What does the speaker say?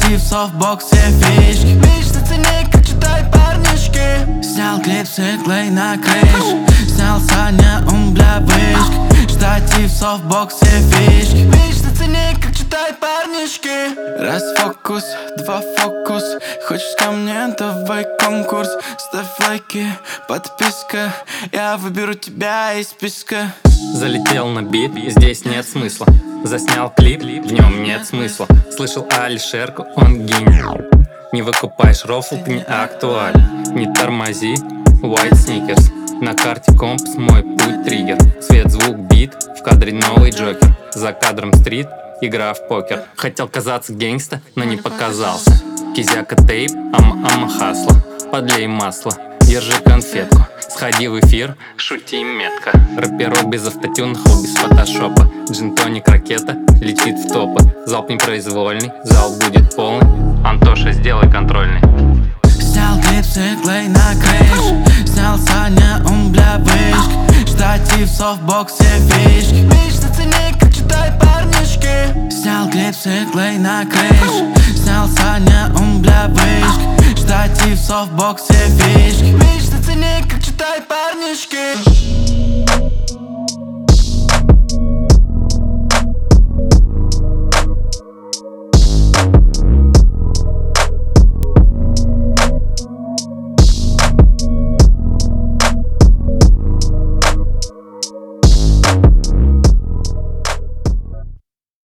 Штатив, софтбокс, все фишки. Бич на цене, как читай парнишки. Снял клип, клей на крыш. Снял Саня, бля, вышка. Штатив, софтбокс, все фишки. Бич на цене, как читай парнишки. Раз фокус, два фокус. Хочешь ко мне, давай конкурс. Ставь лайки, подписка. Я выберу тебя из списка. Залетел на бит, здесь нет смысла. Заснял клип, в нем нет смысла. Слышал Алишерку, он гений. Не выкупаешь рофл, ты не актуален. Не тормози, white sneakers. На карте компас, мой путь триггер. Свет, звук, бит, в кадре новый Джокер. За кадром стрит, игра в покер. Хотел казаться гэнгста, но не показался. Кизяка тейп, ама хасло. Подлей масло, держи конфетку. Сходи в эфир, шути метко. Рэперок без автотюна, без фотошопа. Джин-тоник, ракета, летит в топы. Залп непроизвольный, зал будет полный. Антоша, сделай контрольный. Снял клип, клей на крыш. Снял Саня, бля, вышка. Штатив, софтбокс, все фишки. Бич на цене, как читай парнишки. Снял клип, клей на крыш. Снял Саня, бля, вышка. Штатив, софтбокс, все фишки. Бич на цене, как читай парнишки.